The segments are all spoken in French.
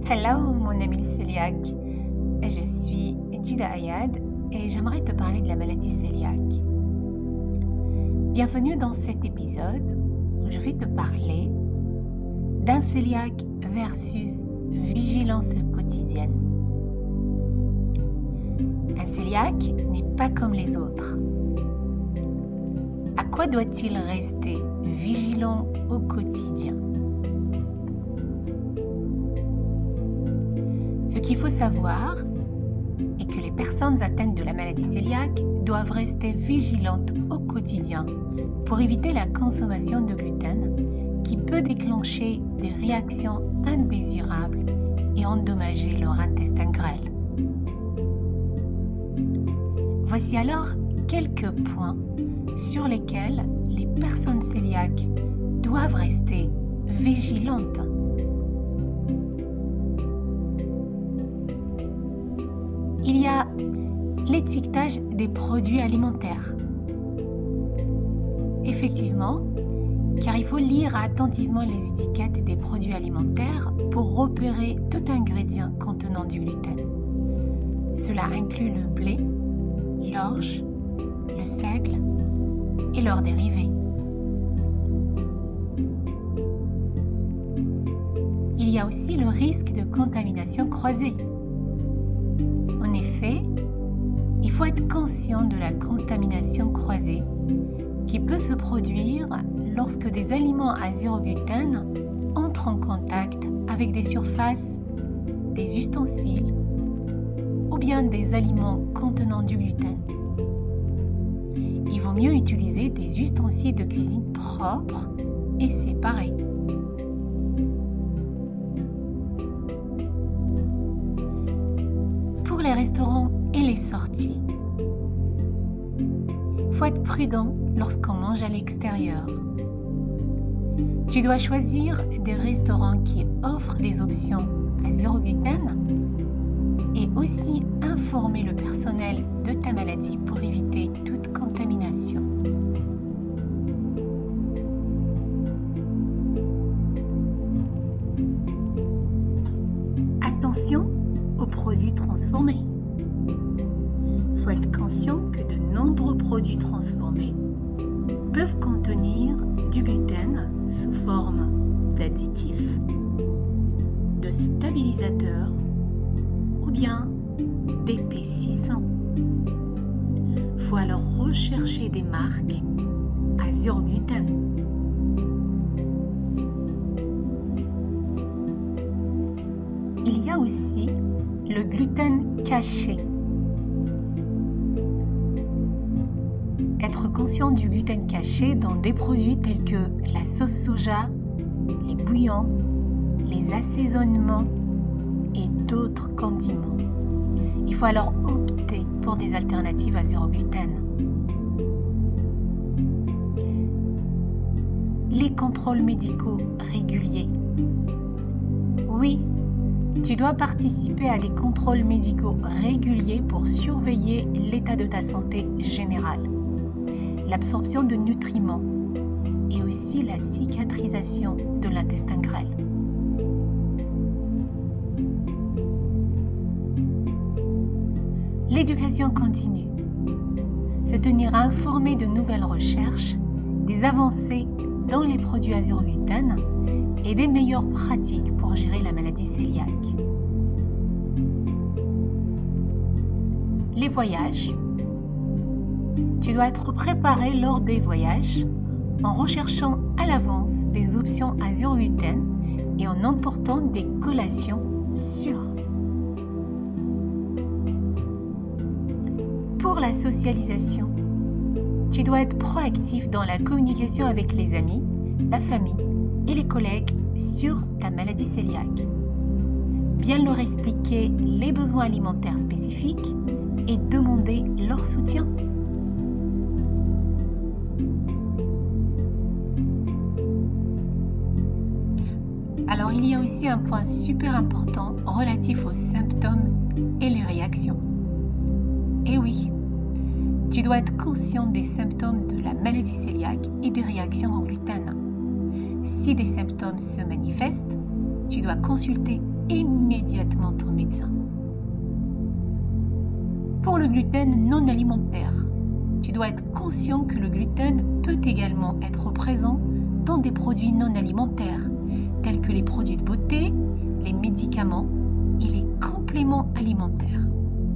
Hello mon ami le cœliaque, je suis Jida Ayad et j'aimerais te parler de la maladie cœliaque. Bienvenue dans cet épisode où je vais te parler d'un cœliaque versus vigilance quotidienne. Un cœliaque n'est pas comme les autres. À quoi doit-il rester vigilant au quotidien ? Ce qu'il faut savoir est que les personnes atteintes de la maladie cœliaque doivent rester vigilantes au quotidien pour éviter la consommation de gluten qui peut déclencher des réactions indésirables et endommager leur intestin grêle. Voici alors quelques points sur lesquels les personnes cœliaques doivent rester vigilantes. Il y a l'étiquetage des produits alimentaires. Effectivement, car il faut lire attentivement les étiquettes des produits alimentaires pour repérer tout ingrédient contenant du gluten. Cela inclut le blé, l'orge, le seigle et leurs dérivés. Il y a aussi le risque de contamination croisée. En effet, il faut être conscient de la contamination croisée qui peut se produire lorsque des aliments à zéro gluten entrent en contact avec des surfaces, des ustensiles ou bien des aliments contenant du gluten. Il vaut mieux utiliser des ustensiles de cuisine propres et séparés. Pour les restaurants et les sorties, il faut être prudent lorsqu'on mange à l'extérieur. Tu dois choisir des restaurants qui offrent des options à zéro gluten et aussi informer le personnel de ta maladie pour éviter toute contamination. Attention aux produits transformés. Il faut être conscient que de nombreux produits transformés peuvent contenir du gluten sous forme d'additifs, de stabilisateurs ou bien d'épaississants. Il faut alors rechercher des marques à zéro gluten. Il y a aussi le gluten caché. Être conscient du gluten caché dans des produits tels que la sauce soja, les bouillons, les assaisonnements et d'autres condiments. Il faut alors opter pour des alternatives à zéro gluten. Les contrôles médicaux réguliers. Oui, tu dois participer à des contrôles médicaux réguliers pour surveiller l'état de ta santé générale, l'absorption de nutriments et aussi la cicatrisation de l'intestin grêle. L'éducation continue. Se tenir informé de nouvelles recherches, des avancées dans les produits à zéro gluten et des meilleures pratiques pour gérer la maladie cœliaque. Les voyages. Tu dois être préparé lors des voyages en recherchant à l'avance des options à zéro gluten et en emportant des collations sûres. Pour la socialisation, tu dois être proactif dans la communication avec les amis, la famille et les collègues sur ta maladie cœliaque. Bien leur expliquer les besoins alimentaires spécifiques et demander leur soutien. Alors il y a aussi un point super important relatif aux symptômes et les réactions. Et oui, tu dois être conscient des symptômes de la maladie cœliaque et des réactions au gluten. Si des symptômes se manifestent, tu dois consulter immédiatement ton médecin. Pour le gluten non alimentaire, tu dois être conscient que le gluten peut également être présent dans des produits non alimentaires, tels que les produits de beauté, les médicaments et les compléments alimentaires.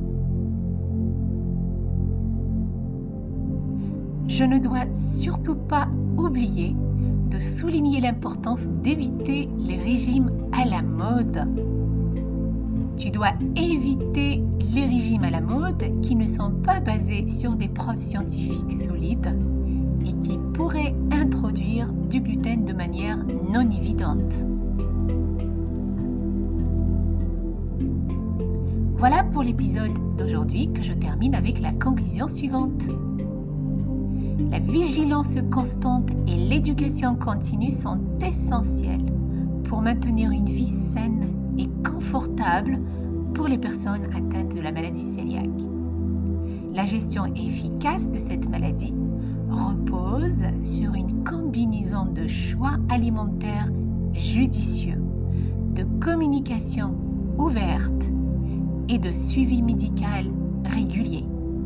Je ne dois surtout pas oublier de souligner l'importance d'éviter les régimes à la mode. Tu dois éviter les régimes à la mode qui ne sont pas basés sur des preuves scientifiques solides et qui pourraient introduire du gluten de manière non évidente. Voilà pour l'épisode d'aujourd'hui que je termine avec la conclusion suivante. La vigilance constante et l'éducation continue sont essentielles pour maintenir une vie saine et confortable pour les personnes atteintes de la maladie cœliaque. La gestion efficace de cette maladie repose sur une combinaison de choix alimentaires judicieux, de communication ouverte et de suivi médical régulier.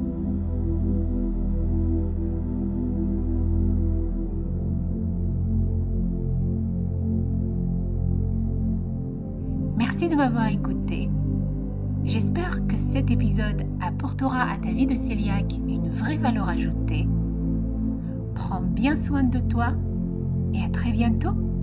Merci de m'avoir écouté. J'espère que cet épisode apportera à ta vie de cœliaque une vraie valeur ajoutée. Prends bien soin de toi et à très bientôt.